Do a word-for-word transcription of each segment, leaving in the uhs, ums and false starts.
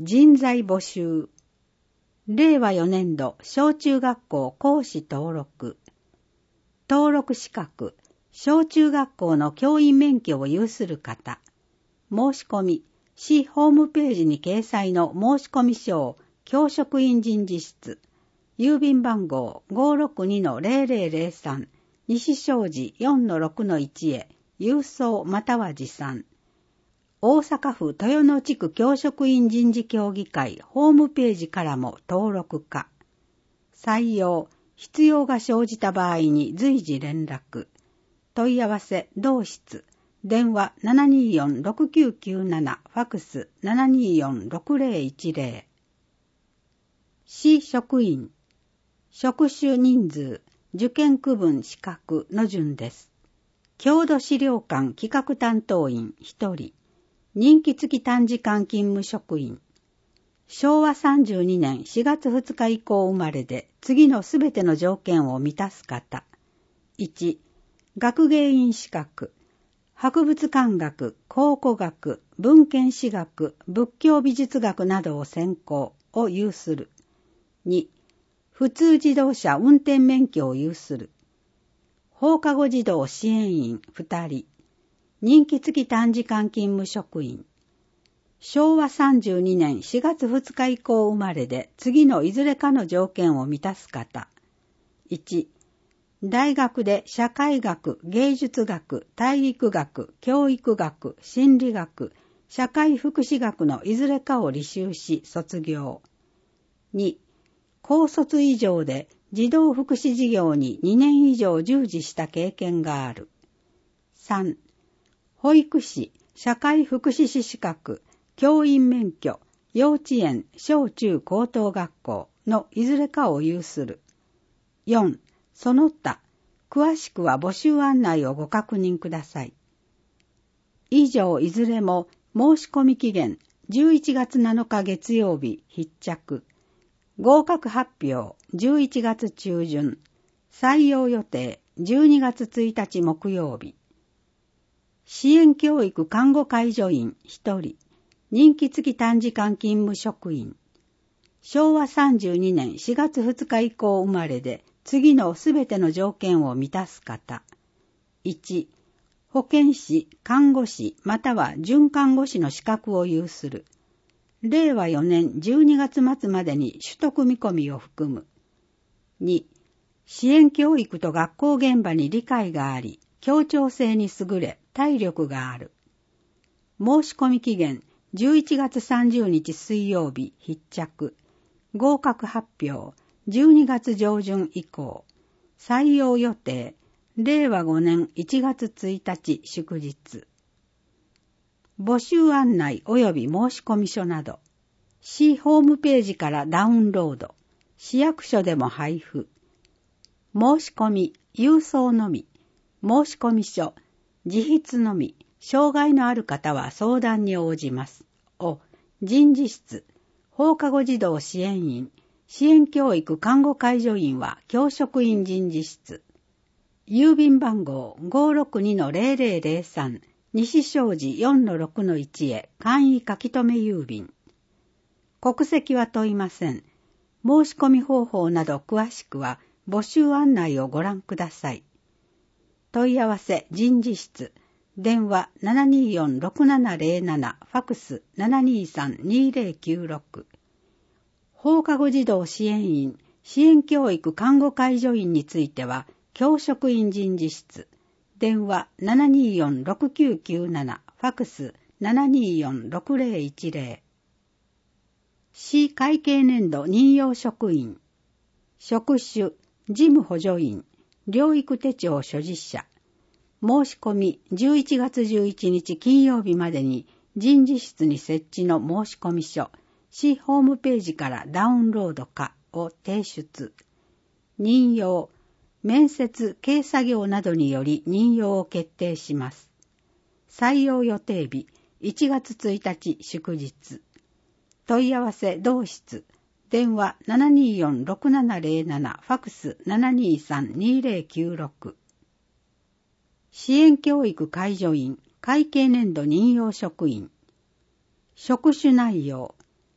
人材募集。れいわよねんど小中学校講師登録。登録資格。小中学校の教員免許を有する方。申し込み。市ホームページに掲載の申込書を教職員人事室。郵便番号 ごーろくにのゼロゼロゼロさん 西小路 よんのろくのいち へ郵送または持参。大阪府豊野地区教職員人事協議会ホームページからも登録可。採用、必要が生じた場合に随時連絡。問い合わせ、同室。電話 ななにーよんろくきゅうきゅうなな、ファクス ななにーよんろくゼロいちゼロ。市職員。職種人数、受験区分資格の順です。郷土資料館企画担当員ひとり。任期付き短時間勤務職員。しょうわさんじゅうにねんしがつふつか以降生まれで次のすべての条件を満たす方。いち、学芸員資格。博物館学、考古学、文献史学、仏教美術学などを専攻を有する。に、普通自動車運転免許を有する。放課後児童支援員ふたり。任期付き短時間勤務職員。しょうわさんじゅうにねんしがつふつか以降生まれで次のいずれかの条件を満たす方。いち、大学で社会学、芸術学、体育学、教育学、心理学、社会福祉学のいずれかを履修し卒業。に、高卒以上で児童福祉事業ににねん以上従事した経験がある。さん、保育士、社会福祉士資格、教員免許、幼稚園、小中高等学校のいずれかを有する。よん、その他、詳しくは募集案内をご確認ください。以上いずれも申し込み期限じゅういちがつなのか月曜日必着。合格発表じゅういちがつ中旬。採用予定じゅうにがつついたち木曜日。支援教育看護介助員ひとり。任期付き短時間勤務職員。しょうわさんじゅうにねんしがつふつか以降生まれで次のすべての条件を満たす方。いち、保健師、看護師または准看護師の資格を有する。れいわよねんじゅうにがつ末までに取得見込みを含む。に、支援教育と学校現場に理解があり、協調性に優れ、体力がある。申し込み期限じゅういちがつさんじゅうにち水曜日必着。合格発表じゅうにがつ上旬以降。採用予定れいわごねんいちがつついたち祝日。募集案内及び申込書など、市ホームページからダウンロード、市役所でも配布。申し込み、郵送のみ、申込書、自筆のみ、障害のある方は相談に応じます。を、人事室、放課後児童支援員、支援教育看護介助員は教職員人事室。郵便番号 ごーろくにのゼロゼロゼロさん 西小路 よんのろくのいち へ簡易書き留め郵便。国籍は問いません。申し込み方法など詳しくは募集案内をご覧ください。問い合わせ人事室。電話 ななにーよんろくななゼロなな、ファクス ななにーさんにーゼロきゅうろく。放課後児童支援員、支援教育看護介助員については、教職員人事室。電話 ななにーよんろくきゅうきゅうなな、ファクス ななにーよんろくゼロいちゼロ。市会計年度任用職員。職種、事務補助員、療育手帳所持者。申し込みじゅういちがつじゅういちにち金曜日までに人事室に設置の申込書、市ホームページからダウンロード可を提出。任用、面接、計作業などにより任用を決定します。採用予定日いちがつついたち祝日。問い合わせ同室。電話 ななにーよんろくななゼロなな、ファクス ななにーさんにーゼロきゅうろく。支援教育介助員、会計年度任用職員。職種内容、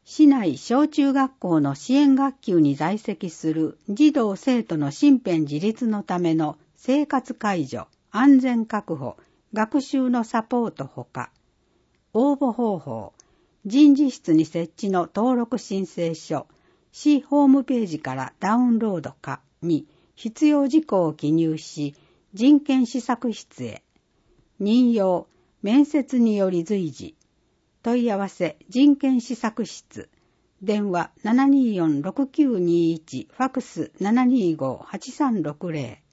市内小中学校の支援学級に在籍する児童生徒の身辺自立のための生活介助、安全確保、学習のサポートほか、応募方法、人事室に設置の登録申請書、市ホームページからダウンロードかに必要事項を記入し、人権施策室へ。任用、面接により随時。問い合わせ、人権施策室。電話 ななにーよんろくきゅうにーいち、ファクス ななにーごーはちさんろくぜろ。